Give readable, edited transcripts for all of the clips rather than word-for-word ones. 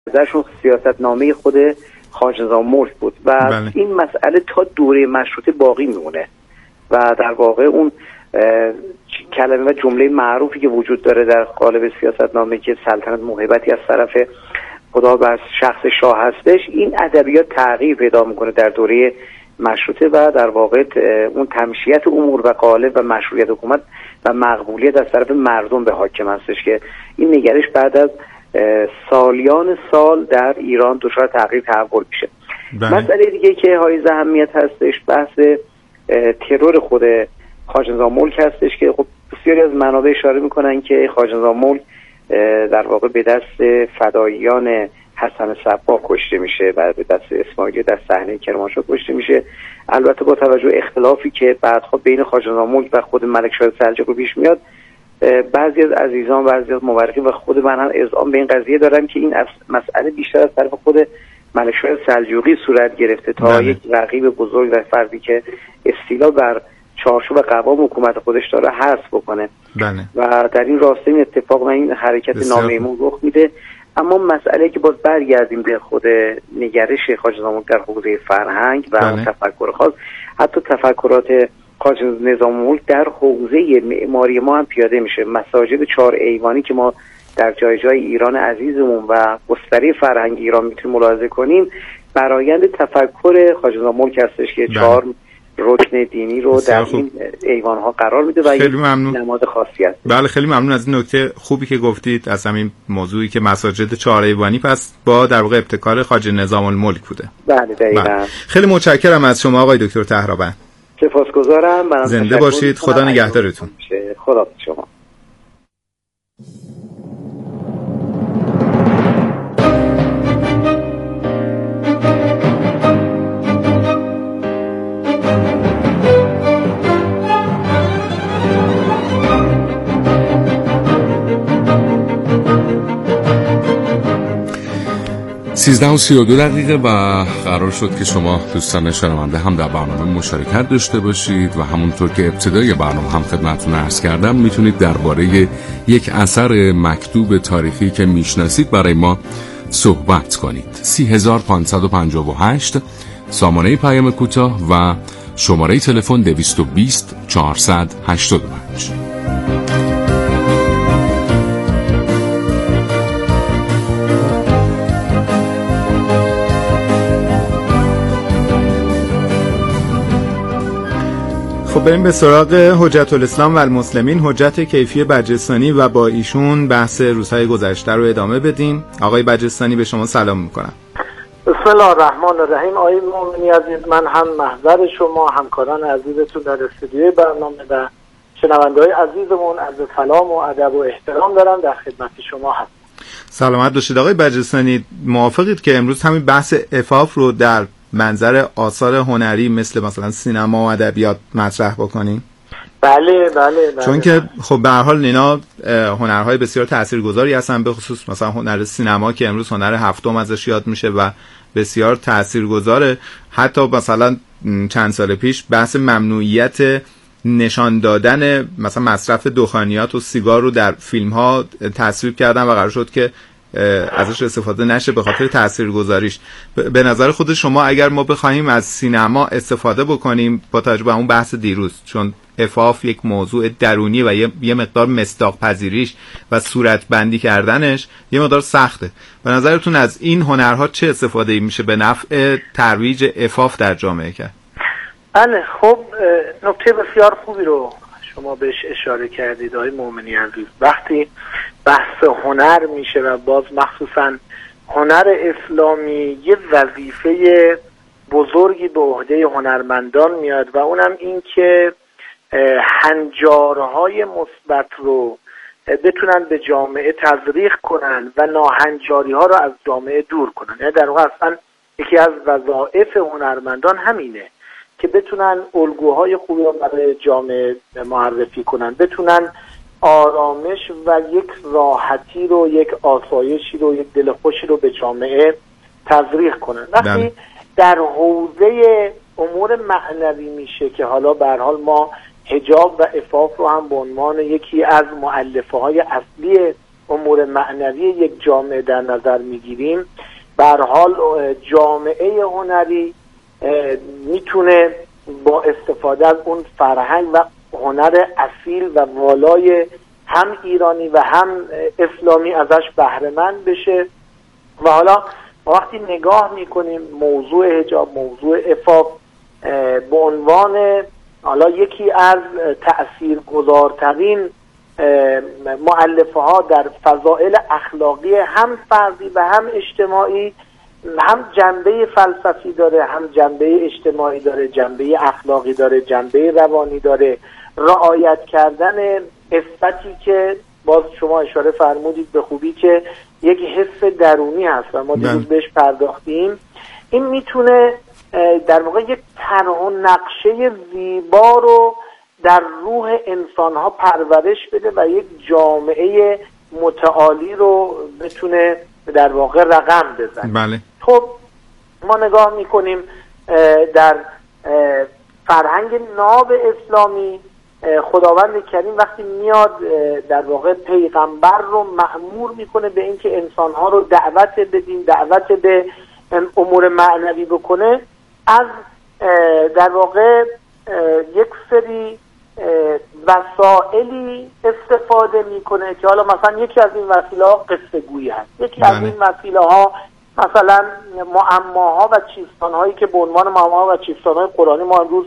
ازشون سیاستنامه خود خارج نظام ملک بود و بله. این مسئله تا دوره مشروطه باقی میمونه و در واقع اون کلمه و جمله معروفی که وجود داره در قالب سیاستنامه که سلطنت موهبتی از طرف خدا بر شخص شاه هستش، این ادبیات تغییر پیدا میکنه در دوره مشروطه و در واقع اون تمشیت امور و قالب و مشروعیت حکومت و مقبولیت از طرف مردم به حاکم هستش که این نگرش بعد از سالیان سال در ایران دچار تغییر تحول میشه. مسئله دیگه که حائز اهمیت هستش بحث ترور خود خارج نظام ملک هستش که خب بسیاری از منابع اشاره میکنن که خارج نظام ملک در واقع به دست فداییان حسن صباح کشته میشه و به دست اسماعیلی در صحنه کرمانشاه کشته میشه. البته با توجه اختلافی که بعدها بین خارج نظام ملک و خود ملکشاه سلجوقی پیش میاد، بعضی از عزیزان و بعضی از مورخین و خود من هم اذعان به این قضیه دارم که این مسئله بیشتر از طرف خود ملکشاه سلجوقی صورت گرفته تا یک رقیب بزرگ و فردی که استیلا بر چارچوب قوام حکومت خودش داره حذف بکنه و در این راسته این اتفاق و این حرکت نامیمون رخ میده. اما مسئله که باز برگردیم به خود نگرش خارج نظام ملک در حوزه فرهنگ و تفکر خاص، حتی تفکرات خارج نظام ملک در حوزه معماری ما هم پیاده میشه. مساجد 4 ایوانی که ما در جای جای ایران عزیزمون و گستره فرهنگ ایران میتونیم ملاحظه کنیم، برآیند تفکر خارج نظام ملک هستش که 4 رکن دینی رو در این ایوان‌ها قرار میده و یک نماد خاصیت. بله خیلی ممنون از این نکته خوبی که گفتید از همین موضوعی که مساجد 4 ایوانی پس با در واقع ابتکار خارج نظام الملک بوده. بله دقیقاً. خیلی متشکرم از شما آقای دکتر طهرآبند. سپاسگزارم. زنده باشید. خدا نگهدارتون. خدا شما. و 32 دقیقه و قرار شد که شما دوستان شنونده هم در برنامه مشارکت داشته باشید و همونطور که ابتدای برنامه هم خدمتتون عرض کردم میتونید درباره یک اثر مکتوب تاریخی که میشناسید برای ما صحبت کنید. 3558 سامانه پیام کوتاه و شماره تلفن 220 485. خب بریم به سراغ حجت الاسلام و المسلمین، حجت کیفی بجستانی و با ایشون بحث روزهای گذشته رو ادامه بدیم. آقای بجستانی به شما سلام میکنم. بسم الله الرحمن الرحیم. آقای مومنی عزیز، من هم محضر شما همکاران عزیزتون در استودیوی برنامه و شنونده‌های عزیزمون عرض سلام و ادب و احترام دارم، در خدمت شما هستم. سلامت باشید آقای بجستانی. موافقید که امروز همین بحث عفاف رو در منظر آثار هنری مثلا سینما و ادبیات مطرح بکنیم؟ بله. چون که خب به هر حال اینا هنرهای بسیار تاثیرگذاری هستن، به خصوص مثلا هنر سینما که امروز هنر هفتم ازش یاد میشه و بسیار تاثیرگذاره. حتی مثلا چند سال پیش بحث ممنوعیت نشان دادن مثلا مصرف دخانیات و سیگار رو در فیلم ها تصویب کردن و قرار شد که ازش استفاده نشه به خاطر تاثیرگذاریش. به نظر خود شما اگر ما بخوایم از سینما استفاده بکنیم با توجه به اون بحث دیروز، چون عفاف یک موضوع درونی و یه مقدار مصداق پذیریش و صورت بندی کردنش یه مقدار سخته، به نظرتون از این هنرها چه استفاده میشه به نفع ترویج عفاف در جامعه کرد؟ بله خب نکته بسیار خوبی رو شما بهش اشاره کردید آقای مومنی عزیز. وقتی بحث هنر میشه و باز مخصوصا هنر اسلامی یه وظیفه بزرگی به عهده هنرمندان میاد و اونم این که هنجارهای مثبت رو بتونن به جامعه تزریق کنن و ناهنجاری ها رو از جامعه دور کنن. یعنی در واقع اصلا یکی از وظایف هنرمندان همینه که بتونن الگوهای خوبی رو برای جامعه معرفی کنن، بتونن آرامش و یک راحتی رو، یک آسایشی رو، یک دل خوشی رو به جامعه تزریق کنن. وقتی در حوزه امور معنوی میشه که حالا به هر حال ما حجاب و عفاف رو هم به عنوان یکی از مؤلفه های اصلی امور معنوی یک جامعه در نظر میگیریم، به هر حال جامعه هنری میتونه با استفاده از اون فرهنگ و هنر اصیل و والای هم ایرانی و هم اسلامی ازش بهره مند بشه. و حالا وقتی نگاه میکنیم موضوع حجاب، موضوع عفاف به عنوان حالا یکی از تأثیرگذارترین مؤلفه ها در فضائل اخلاقی هم فردی و هم اجتماعی، هم جنبه فلسفی داره، هم جنبه اجتماعی داره، جنبه اخلاقی داره، جنبه روانی داره، رعایت کردن عفتی که باز شما اشاره فرمودید به خوبی که یک حس درونی هست و ما دیروز بهش پرداختیم. این میتونه در واقع یک طرح و نقشه زیبا رو در روح انسانها پرورش بده و یک جامعه متعالی رو بتونه در واقع رقم بزنه. بله. خب ما نگاه میکنیم در فرهنگ ناب اسلامی خداوند کریم وقتی میاد در واقع پیغمبر رو مأمور میکنه به اینکه انسانها رو دعوت بدین، دعوت به امور معنوی بکنه، از در واقع یک سری وسائلی استفاده میکنه که حالا مثلا یکی از این وسیله ها قصه گویی هست، یکی از این وسیله ها مثلا معماها و چیستانهایی که به عنوان معماها و چیستانهای قرآنی ما امروز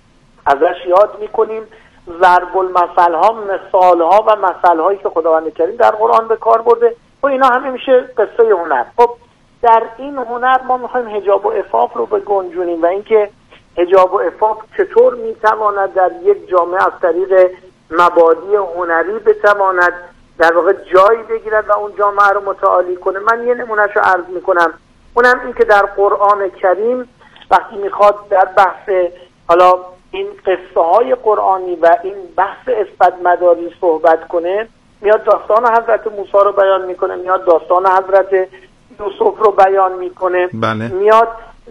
ازش یاد میکنیم، ضرب المثل ها، مثال ها و مثل هایی که خداوند کریم در قرآن به کار برده و اینا همه میشه قصه هنر. خب در این هنر ما میخوایم حجاب و عفاف رو بگنجونیم و اینکه حجاب و عفاف چطور میتواند در یک جامعه از طریق مبادی هنری بتواند در واقع جایی بگیرد و اون جامعه رو متعالی کنه. من یه نمونهشو عرض میکنم، اونم این که در قرآن کریم وقتی میخواد در بحث حالا این قصه های قرآنی و این بحث اثبات مداری صحبت کنه، میاد داستان حضرت موسی رو بیان میکنه، میاد داستان حضرت یوسف رو بیان میکنه. بله. میاد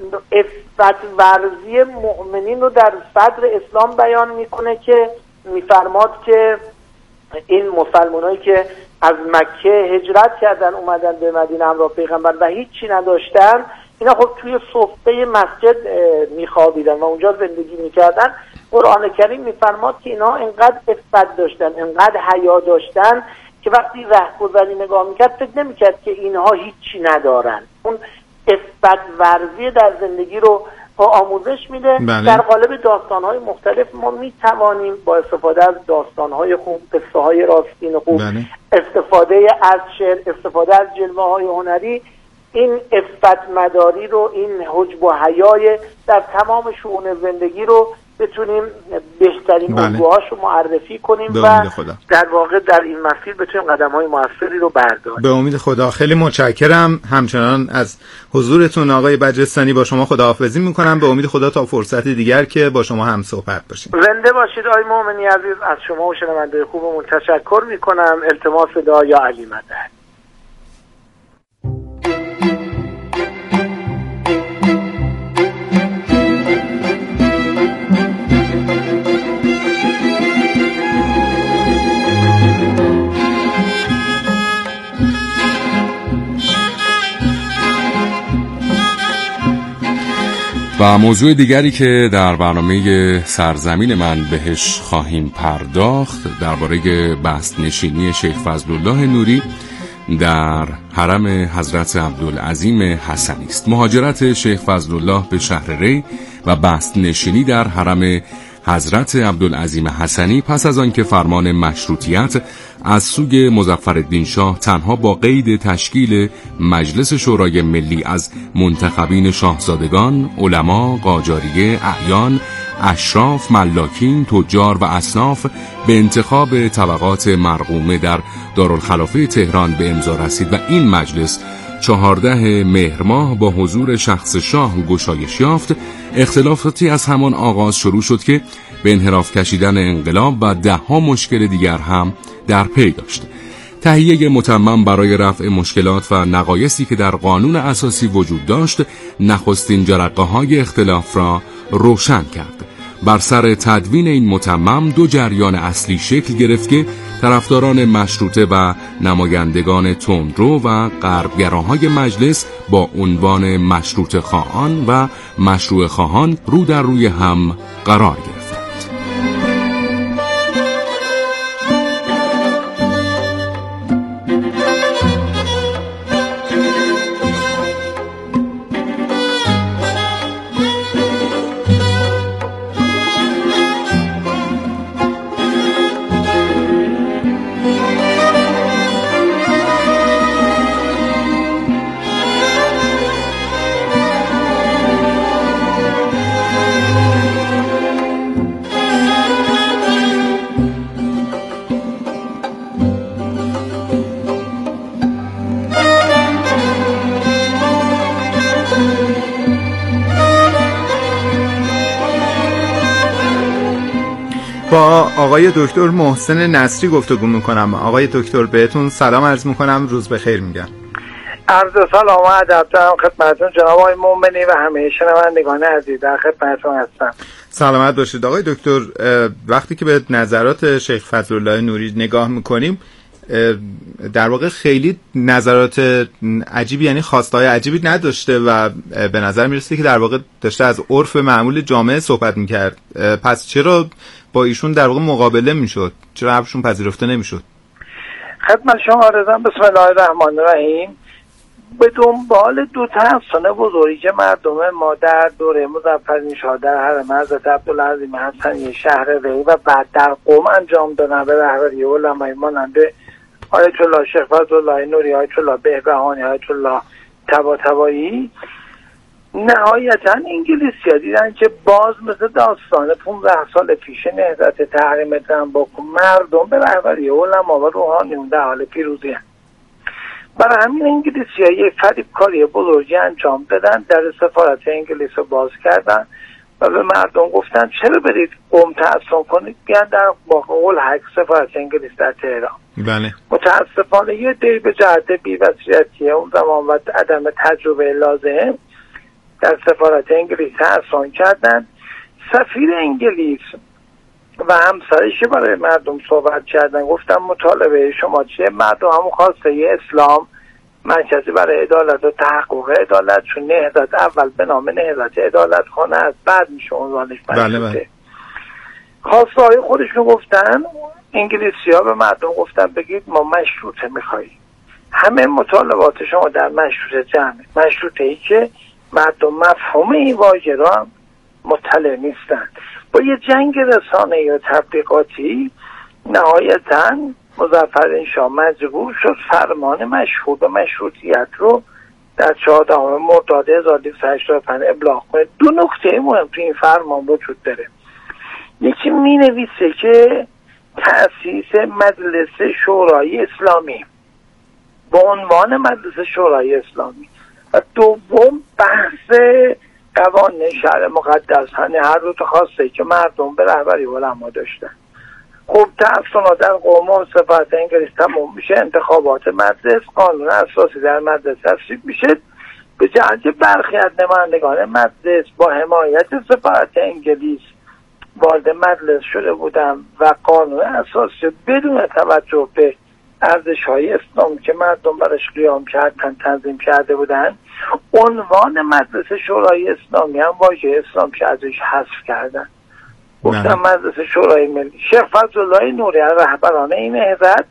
اثبات ورزی مؤمنین رو در صدر اسلام بیان میکنه که میفرماد که این مسلمانایی که از مکه هجرت کردن اومدن به مدینه همراه پیغمبر و هیچی نداشتن، اینا خب توی صفحه مسجد میخوابیدن و اونجا زندگی میکردن. قرآن کریم میفرماد که اینا انقدر عفت داشتن، انقدر حیا داشتن که وقتی رهگذری نگاه میکرد فکر نمیکرد که اینها هیچی ندارن. اون عفت ورزی در زندگی رو آموزش میده. بله. در قالب داستانهای مختلف ما میتوانیم با استفاده از داستانهای خوب، قصه های راستین خوب، بله. استفاده از شعر، استفاده از جلوه های هنری، این عفت مداری رو، این حجب و حیای در تمام شؤون زندگی رو بتونیم بهترین الگوهاش رو معرفی کنیم و در واقع در این مسیر بتونیم قدم‌های موثری رو برداریم. به امید خدا. خیلی متشکرم همچنان از حضورتون آقای بجرستانی. با شما خداحافظی میکنم. به امید خدا تا فرصت دیگر که با شما هم صحبت باشیم. زنده باشید آقای مومنی عزیز. از شما و شنونده خوبمون تشکر میکنم. التماس دعا یا علی مدد. و موضوع دیگری که در برنامه سرزمین من بهش خواهیم پرداخت درباره بست نشینی شیخ فضلالله نوری در حرم حضرت عبدالعظیم حسنی است. مهاجرت شیخ فضلالله به شهر ری و بست نشینی در حرم حضرت عبدالعظیم حسنی پس از آنکه فرمان مشروطیت از سوی مظفرالدین شاه تنها با قید تشکیل مجلس شورای ملی از منتخبین شاهزادگان، علما، قاجاریه، اعیان، اشراف، ملاکین، تجار و اصناف به انتخاب طبقات مرقومه در دارالخلافه تهران به امضا رسید و این مجلس 14 مهر ماه با حضور شخص شاه گشایش یافت، اختلافاتی از همان آغاز شروع شد که به انحراف کشیدن انقلاب و ده‌ها مشکل دیگر هم در پی داشت. تهیه متمم برای رفع مشکلات و نقایصی که در قانون اساسی وجود داشت، نخستین جرقه‌های اختلاف را روشن کرد. بر سر تدوین این متمم دو جریان اصلی شکل گرفت که طرفداران مشروطه و نمایندگان تندرو و غربگراهای مجلس با عنوان مشروطه خواهان و مشروع خواهان رو در روی هم قرار گرفتند. با آقای دکتر محسن نصری گفتگو میکنم. آقای دکتر بهتون سلام عرض میکنم، روز بخیر میگم. عرض سلام و ادب دارم خدمتتون جناب آقای مومنی و همه شنوندگان عزیز، در خدمتتون هستم. سلامت باشید. آقای دکتر، وقتی که به نظرات شیخ فضلالله نوری نگاه میکنیم در واقع خیلی نظرات عجیبی، یعنی خواستهای عجیبی نداشته و به نظر میرسه که در واقع داشته از عرف معمول جامعه صحبت میکرد. پس چرا با ایشون در واقع مقابله میشد؟ چرا حرفشون پذیرفته نمیشد؟ خدمت شما عرضم بسم الله الرحمن الرحیم. به دنبال دو تحسن بزرگی که مردم ما در دوره مظفرالشاه در حرم حضرت عبدالعظیم حسنی شهر ری و بعد در قم انجام دادن به رهبری علمای مانند آیت الله شیخ فضلالله نوری، آیت الله بهبهانی، آیت الله طباطبایی، نهایتا انگلیسی‌ها دیدن که باز مثل داستان 15 سال پیش نهضت تحریم تنباکو مردم به رهبری علما و روحانیون در حال پیروزی هستند. برای همین انگلیسی‌ها یک فریبکاری بزرگی انجام دادن، در سفارت انگلیس رو باز کردن و به مردم گفتن چرا برید قم تعصب کنید، بیان در قول حق سفارت انگلیس در تهران. بله. متاسفانه یه دی به جهت بی‌بصیرتی اون زمان و عدم تجربه لازم در سفارت انگلیس تعصب کردن. سفیر انگلیس و همسرش برای مردم صحبت کردن، گفتن مطالبه شما چیه؟ مردم همون خواسته اسلام، مرکزی برای عدالت و تحقق عدالت، چون نهضت اول به نام نهضت عدالت خانه است، بعد میشه عنوانش مشروطه. خواسته های خودشون گفتن. انگلیسی‌ها به مردم گفتن بگید ما مشروطه میخواییم. همه مطالبات شما در مشروطه جمعه، مشروطه ای که مردم مفهوم این واژه را هم مطلع نیستند. با یه جنگ رسانه‌ای و تبلیغاتی نهایتاً مظفرالشاه مجبور شد فرمان مشهور به مشروطیت رو در 14 مرداد 1285 ابلاغ کنه. دو نکته مهم تو این فرمان وجود داره. یکی می نویسه که تأسیس مجلس شورای اسلامی با عنوان مجلس شورای اسلامی و دوم بحث قوانین شهر مقدس، یعنی هر دو تا خواسته که مردم به رهبری علما داشتن. خب تحصیلات در قم و سفارت انگلیس تموم میشه، انتخابات مجلس، قانون اساسی در مجلس تصویب میشه. به جهت برخی از نمایندگان مجلس با حمایت سفارت انگلیس وارد مجلس شده بودن و قانون اساسی بدون توجه به ارزش‌های اسلام که مردم برش قیام کردن تنظیم کرده بودن، عنوان مجلس شورای اسلامی هم واژه اسلام که ازش حذف کردن. گفتن مجلس شورای ملی. شیخ فضلالله نوری رهبران این نهضت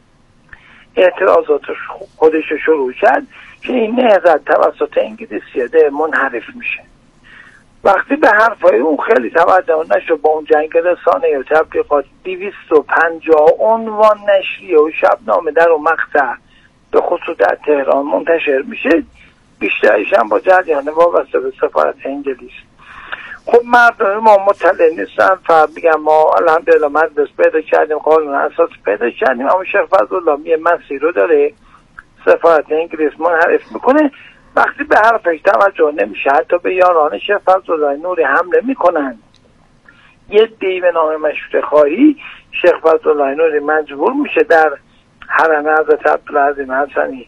اعتراضات خودش شروع کرد که این نهضت توسط انگلیسی‌ها منحرف میشه. وقتی به حرفای اون خیلی توجه نشد، با اون جنگ رسانه‌ای و تبلیغات 250 عنوان نشریه و شبنامه در اون مقطع به خصوص در تهران منتشر میشه، بیشترش هم با جریان وابسته به سفارت انگلیس. خب مردم ما مطلع نیستن، فقط میگن ما الحمدلله مجلس پیدا کردیم، قانون اساس پیدا کردیم، اما شیخ فضلالله یه مسیر رو داره سفارت انگلیس منحرف میکنه. وقتی به حرفش توجه نمیشه، حتی به یاران شیخ فضلالله نوری حمله میکنن. یه دی به نام مشروطه خواهی، شیخ فضلالله نوری مجبور میشه در حرم حضرت عبدالعظیم حسنی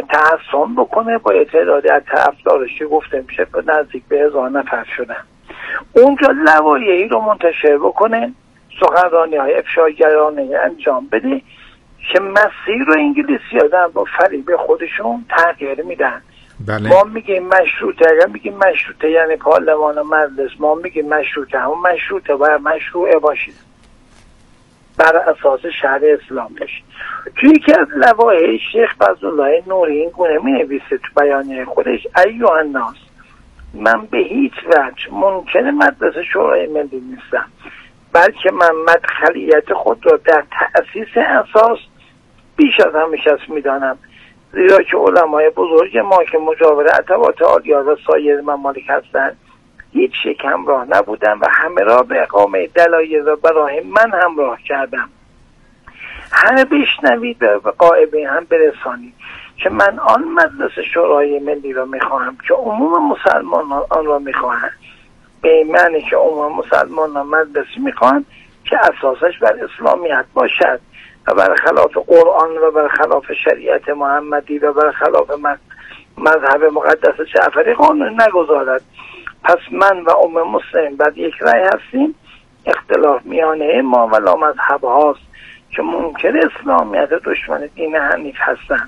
تحصن بکنه. با یه تعدادی از طرفدارش گفته میشه به نزدیک به 1000 نفر شدن. اونجا لوایحی رو منتشر بکنه، سخنرانی‌های افشاگرانه انجام بده که مسیر رو انگلیسی ها با فریب خودشون تغییر میدن. بله. ما میگیم مشروطه، اگر میگیم مشروطه یعنی پارلمان و مجلس، ما میگیم مشروطه همون مشروطه باید مشروعه باشید، بر اساس شرع اسلام باشید. توی یکی از لوایح شیخ فضلالله نوری این گونه مینویسه تو بیانیه خودش: ایها الناس، من به هیچ وجه منکر مجلس شورای ملی نیستم، بلکه من مدخلیت خود را در تأسیس اساس بیش از همه کس میدانم، زیرا که علمای بزرگ ما که مجاور عتبات عالیه و سایر ممالک هستند هیچ یک همراه نبودن و همه را به اقامه دلایل و برای من همراه کردم. همه بشنوید و به قائبه هم برسانید که من آن مجلس شورای ملی را میخواهم که عموم مسلمانان آن را میخواهند، به معنی که عموم مسلمانان مجلسی میخواهند که اساسش بر اسلامیت باشد و بر خلاف قرآن و بر خلاف شریعت محمدی و بر خلاف مذهب مقدس جعفری قانون نگذارد. پس من و مسلم بعد یک رأی هستیم، اختلاف میانه ما و لا مذهب هاست که منکر اسلامیت و دشمن دین حنیف هستند.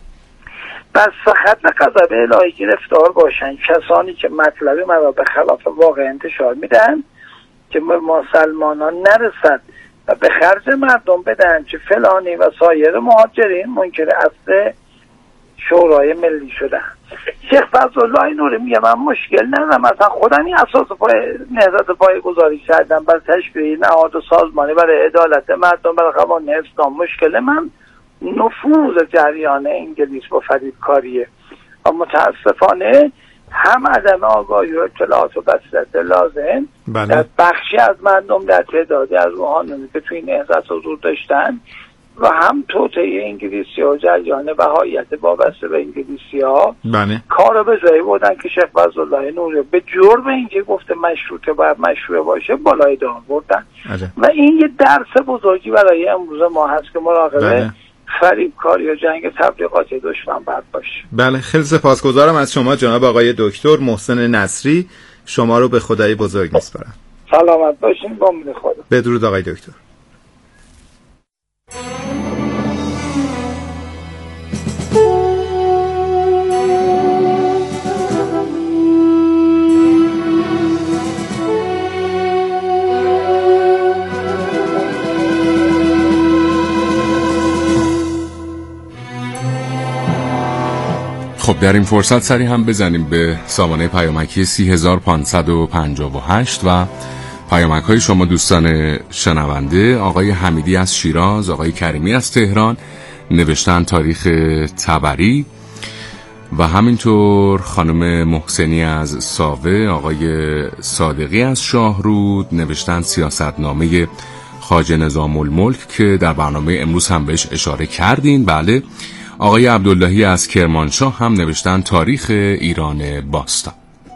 بس فقط به غضب الهی گرفتار باشند کسانی که مطلب مرا به خلاف واقع انتشار میدن که به مسلمانان نرسد و به خرج مردم بدن که فلانی و سایر مهاجرین منکر اصل شورای ملی شدن. شیخ فضلالله نوری میگه من مشکل ندارم، مثلا خودم این اساس نهضت پای گذاری کردم بر تشکیل نهاد و سازمانی برای عدالت مردم برای قوانین اسلام. مشکل من نفوذ جریان انگلیس با فریبکاریه و متاسفانه هم عدم آگاهی و اطلاعات و بصیرت لازم در بخشی از مردم در تعدادی از روحانیون که توی نهضت حضور داشتن و هم توطئه انگلیسی ها و جریان بهاییت وابسته به انگلیسی ها کار به جایی بودن که شیخ فضلالله نوری به جرم اینکه گفته مشروطه باید مشروعه باشه بالای دار بردن و این یه درس بزرگی برای امروز ما هست که مراقبه فریبکاری و جنگ تبلیغات دشمن باید باشه. بله، خیلی سپاسگزارم از شما جناب آقای دکتر محسن نصری. شما رو به خدای بزرگ میسپارم. سلامت باشین. با امید خدا. بدرود آقای دکتر. خب در این فرصت سری هم بزنیم به سامانه پیامکی 3558 و پیامک های شما دوستان شنونده. آقای حمیدی از شیراز، آقای کریمی از تهران نوشتن تاریخ طبری و همینطور خانم محسنی از ساوه، آقای صادقی از شاهرود نوشتن سیاستنامه خواجه نظام الملک که در برنامه امروز هم بهش اشاره کردین. بله. آقای عبداللهی از کرمانشاه هم نوشتن تاریخ ایران باستان.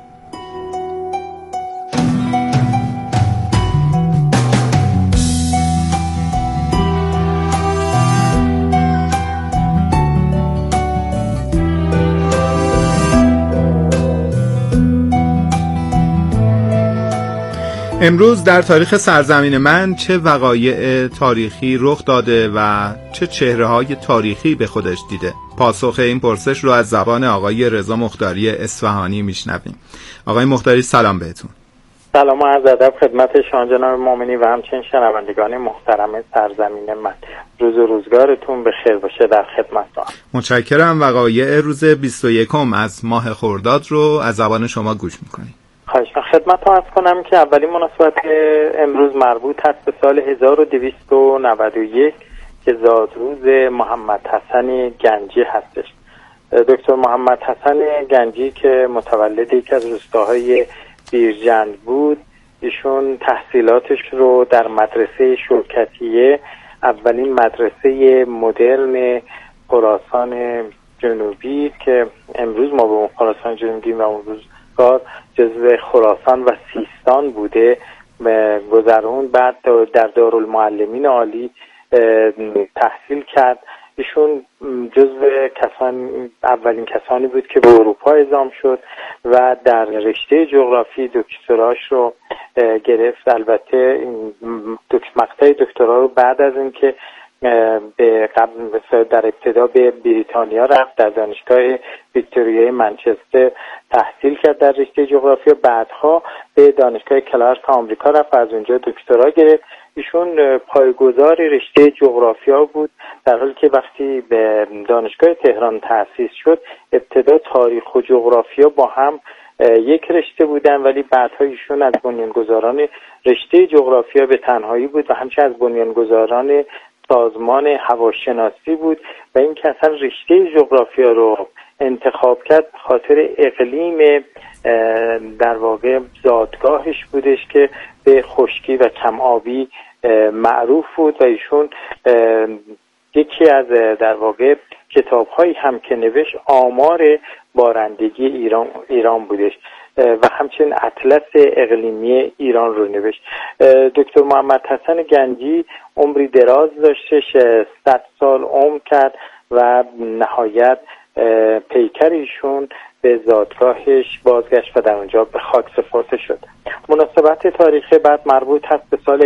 امروز در تاریخ سرزمین من چه وقایع تاریخی رخ داده و چه چهره‌های تاریخی به خودش دیده؟ پاسخ این پرسش رو از زبان آقای رضا مختاری اصفهانی میشنویم. آقای مختاری سلام بهتون. سلام و عرض ادب خدمت شما جناب مومنی و همچنین شنوندگان محترم سرزمین من. روز و روزگارتون بخیر باشه. در خدمتتون. متشکرم. وقایع روز 21 از ماه خرداد رو از زبان شما گوش می‌کنیم. خدمتتون عرض کنم که اولین مناسبت امروز مربوط هست به سال 1291 که زادروز محمد حسن گنجی هستش. دکتر محمد حسن گنجی که متولد یکی از روستاهای بیرجند بود، ایشون تحصیلاتش رو در مدرسه شوکتیه، اولین مدرسه مدرن خراسان جنوبی که امروز ما به خراسان جنوبی و اون روزگار جزو خراسان و سیستان بوده گذرون. بعد در دارالمعلمین عالی تحصیل کرد. ایشون جزو اولین کسانی بود که به اروپا اعزام شد و در رشته جغرافی دکتراش رو گرفت. البته مقطع دکترا رو بعد از اینکه در ابتدا به بریتانیا رفت، در دانشگاه ویکتوریای منچستر تحصیل کرد در رشته جغرافیا، بعدها به دانشگاه کلارک آمریکا رفت و از اونجا دکترا گرفت. ایشون پایه‌گذار رشته جغرافیا بود، در حالی که وقتی به دانشگاه تهران تأسیس شد ابتدا تاریخ و جغرافیا با هم یک رشته بودن، ولی بعدها ایشون از بنیانگذاران رشته جغرافیا به تنهایی بود و همچنین از بنیانگذاران سازمان هواشناسی بود و این که اصلا رشته جغرافیا رو انتخاب کرد خاطر اقلیم در واقع زادگاهش بودش که به خشکی و کم آبی معروف بود و ایشون یکی از در واقع کتاب‌هایی هم که نوشت آمار بارندگی ایران بودش و همچنین اطلس اقلیمی ایران رو نوشت. دکتر محمد حسن گنجی عمری دراز داشتش، 100 سال عمر کرد و نهایت پیکر ایشون به زادگاهش بازگشت و در اونجا به خاک سپرده شد. مناسبت تاریخی بعد مربوط هست به سال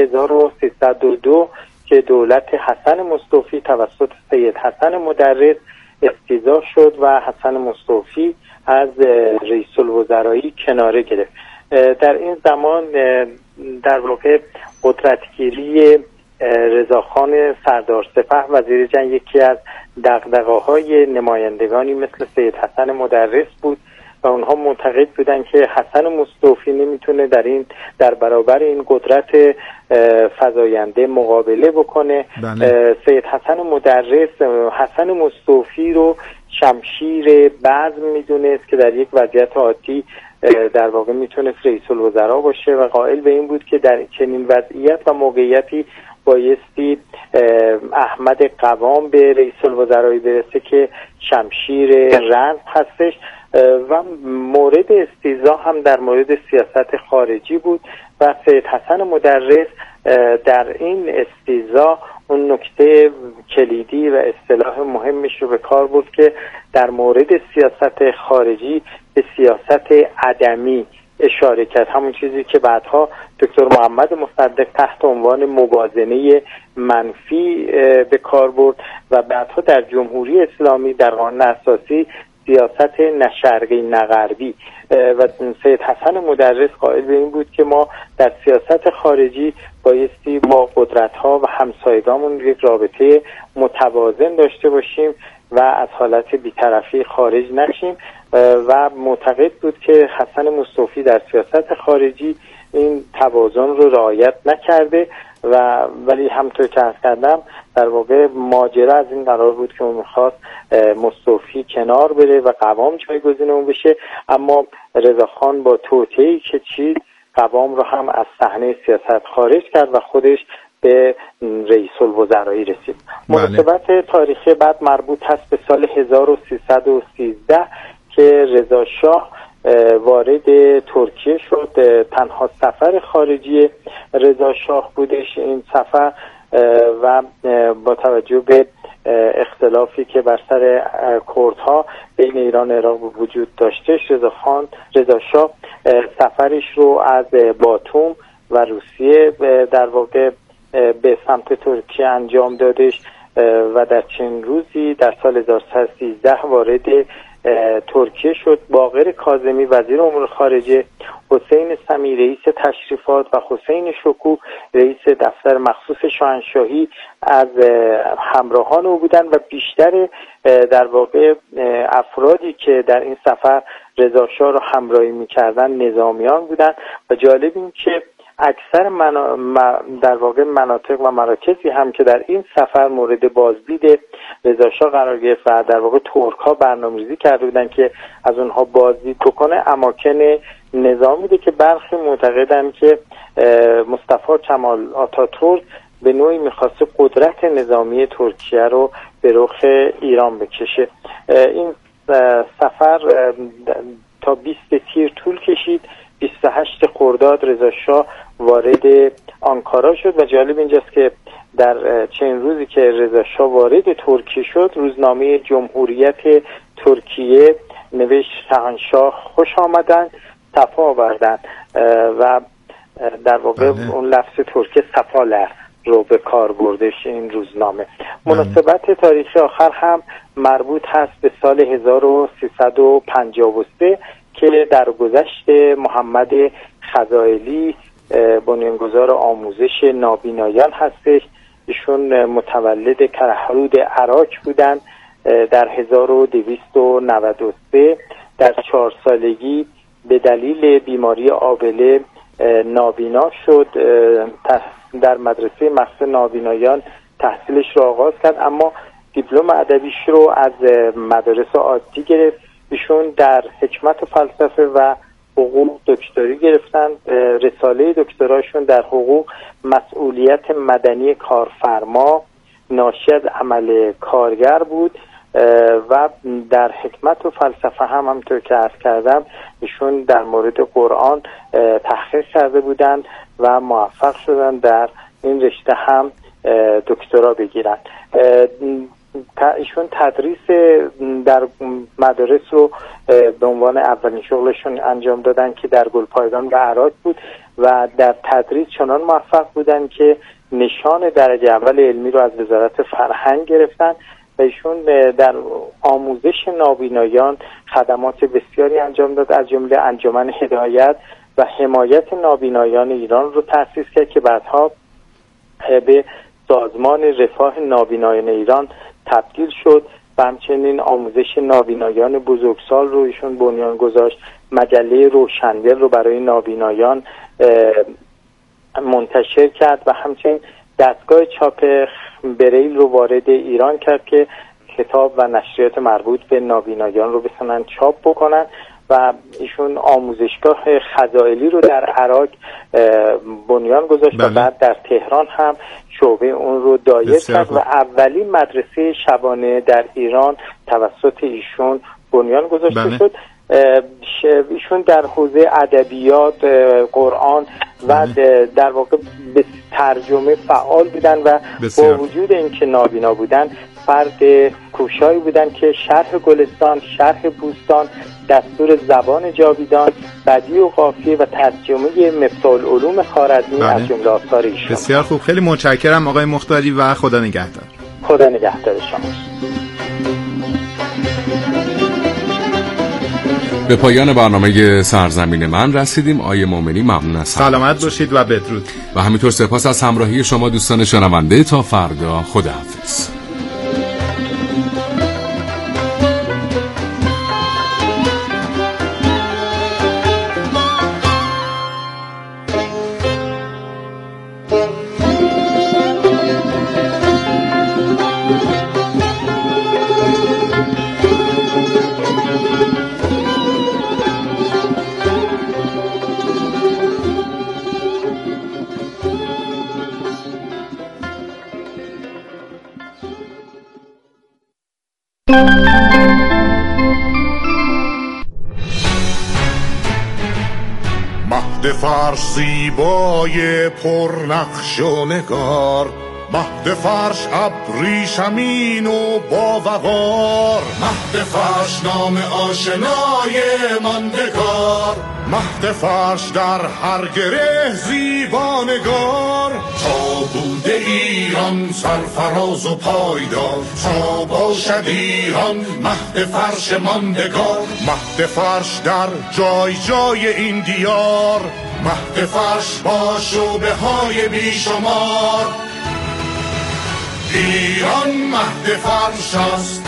1302 که دولت حسن مصطفی توسط سید حسن مدرس استیضاح شد و حسن مصطفی از رئیس الوزرایی کناره گرفت. در این زمان در واقع قدرتگیری رضاخان سردارسپه وزیر جنگ یکی از دغدغه‌های نمایندگانی مثل سید حسن مدرس بود و اونها معتقد بودن که حسن مصطفی نمیتونه در برابر این قدرت فزاینده مقابله بکنه. سید حسن مدرس حسن مصطفی رو شمشیر بزم میدونست که در یک وضعیت عادی در واقع میتونست رئیس الوزراء باشه و قائل به این بود که در چنین وضعیت و موقعیتی بایستی احمد قوام به رئیس الوزرایی برسه که شمشیر رزم هستش و مورد استیضاح هم در مورد سیاست خارجی بود و سید حسن مدرس در این استیضاح اون نکته کلیدی و اصطلاح مهمش رو به کار برد که در مورد سیاست خارجی به سیاست عدمی اشاره کرد، همون چیزی که بعدها دکتر محمد مصدق تحت عنوان موازنه منفی به کار برد و بعدها در جمهوری اسلامی در قانون اساسی سیاست نه شرقی نه غربی و سید حسن مدرس قائل به این بود که ما در سیاست خارجی بایستی با قدرت‌ها و همسایگانمون یک رابطه متوازن داشته باشیم و از حالت بی‌طرفی خارج نشیم و معتقد بود که حسن مصطفی در سیاست خارجی این توازن رو رعایت نکرده ولی همونطور که عرض کردم در واقع ماجرا از این قرار بود که اون میخواست مصطفی کنار بره و قوام جایگزین اون بشه، اما رضاخان با توطئه‌ای که چید قوام رو هم از صحنه سیاست خارج کرد و خودش به رئیس الوزرایی رسید. مناسبت تاریخی بعد مربوط هست به سال 1313 که رضا شاه وارد ترکیه شد. تنها سفر خارجی رضا شاه بودش این سفر و با توجه به اختلافی که بر سر کردها بین ایران و عراق وجود داشته رضا شاه سفرش رو از باتوم و روسیه در واقع به سمت ترکیه انجام دادش و در چند روزی در سال 1313 وارد ترکیه شد. باقر کاظمی وزیر امور خارجه، حسین سمی رئیس تشریفات و حسین شکوه رئیس دفتر مخصوص شاهنشاهی از همراهان او بودند و بیشتر در واقع افرادی که در این سفر رضا شاه را همراهی می‌کردند نظامیان بودند و جالب این که اکثر در واقع مناطق و مراکزی هم که در این سفر مورد بازدید رضا شاه قرار گرفت و در واقع ترک‌ها برنامه‌ریزی کرده بودند که از اونها بازدید بکنه اماکن نظامی ده که برخی معتقدند که مصطفی کمال آتاتورک به نوعی می‌خواسته قدرت نظامی ترکیه رو به رخ ایران بکشه. این سفر تا 20 تیر طول کشید. 28 خرداد رضا شاه وارد آنکارا شد و جالب اینجاست که در چند روزی که رضا شاه وارد ترکیه شد، روزنامه جمهوریت ترکیه نوشت شاهنشاه خوش آمدن، صفا آوردن و در واقع اون لفظ ترکی سفاله رو به کار بردش این روزنامه. مناسبت تاریخی آخر هم مربوط هست به سال 1353 که در گذشت محمد خزائلی بنیانگذار آموزش نابینایان هستش. ایشون متولد کرهرود عراق بودن. در 1293 در 4 سالگی به دلیل بیماری آبله نابینا شد. در مدرسه مخصوص نابینایان تحصیلش رو آغاز کرد، اما دیپلم ادبیش رو از مدارس عادی گرفت. ایشون در حکمت و فلسفه و حقوق دکتری گرفتن. رساله دکتراشون در حقوق مسئولیت مدنی کارفرما ناشی از عمل کارگر بود و در حکمت و فلسفه هم همونطور که عرض کردم ایشون در مورد قرآن تحقیق کرده بودند و موفق شدن در این رشته هم دکترا بگیرن. ایشون تدریس در مدارس رو به عنوان اولین شغلشون انجام دادن که در گلپایگان و عراق بود و در تدریس چنان موفق بودن که نشان درجه اول علمی رو از وزارت فرهنگ گرفتن و ایشون در آموزش نابینایان خدمات بسیاری انجام داد، از جمله انجمن هدایت و حمایت نابینایان ایران رو تأسیس کرد که بعدها به سازمان رفاه نابینایان ایران تبدیل شد و همچنین آموزش نابینایان بزرگسال رو ایشون بنیان گذاشت. مجله روشندل رو برای نابینایان منتشر کرد و همچنین دستگاه چاپ بریل رو وارد ایران کرد که کتاب و نشریات مربوط به نابینایان رو بتونن چاپ بکنن و ایشون آموزشگاه خزائلی رو در عراق بنیان گذاشت و بعد در تهران هم شعبه اون رو دایر کرد و اولین مدرسه شبانه در ایران توسط ایشون بنیان گذاشته شد. ایشون در حوزه ادبیات، قرآن و در واقع به ترجمه فعال بودن و با وجود اینکه نابینا بودن فرد کوشایی بودن که شرح گلستان، شرح بوستان، دستور زبان جاویدان، بدیع و قافیه و ترجمه مفتاح العلوم خوارزمی از جمله آثار ایشون. بسیار خوب، خیلی متشکرم آقای مختاری و خدا نگهدار. خدا نگهدار شما. به پایان برنامه سرزمین من رسیدیم. آیه مومنی ممنون از سلامت باشید و بدرود. و همینطور سپاس از همراهی شما دوستان شنونده. تا فردا، خداحافظ. مهد فرش زیبای پرنقش و نگار، مهد فرش ابریشمین و باوقار، مهد فرش نام آشنای ماندگار، مهد فرش در هر گره زیبانگار. تا بوده ایران سرفراز و پایدار، تا باشد ایران مهد فرش ماندگار. مهد فرش در جای جای این دیار، مهد فرش با شعبه های بیشمار. ایران مهد فرش است،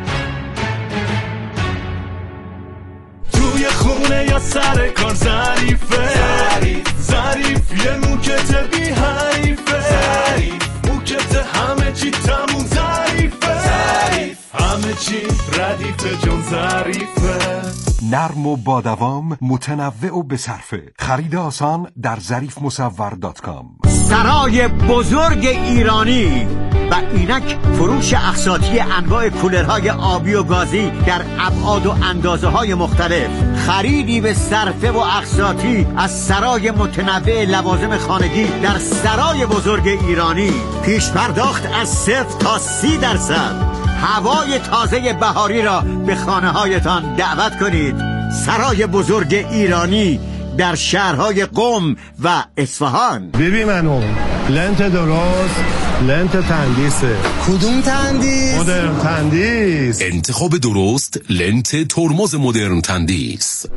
توی خونه یا سر کار ظریفه، ظریف یه موکت بی حریفه، موکت همه چی تموم ظریفه، همه چی ردیفه جون ظریفه. نرم و با دوام، متنوع و بصرفه. خرید آسان در ظریفمصور.com. سرای بزرگ ایرانی و اینک فروش اقساطی انواع کولرهای آبی و گازی در ابعاد و اندازه‌های مختلف. خریدی به صرفه و اقساطی از سرای متنوع لوازم خانگی در سرای بزرگ ایرانی. پیش پرداخت از 0 تا 30%. هوای تازه بهاری را به خانه هایتان دعوت کنید. سرای بزرگ ایرانی در شهرهای قم و اصفهان. ببین منو لنت درست، لنت تندیسه. کدوم تندیس؟ مدرن تندیس. انتخاب درست، لنت ترمز مدرن تندیس.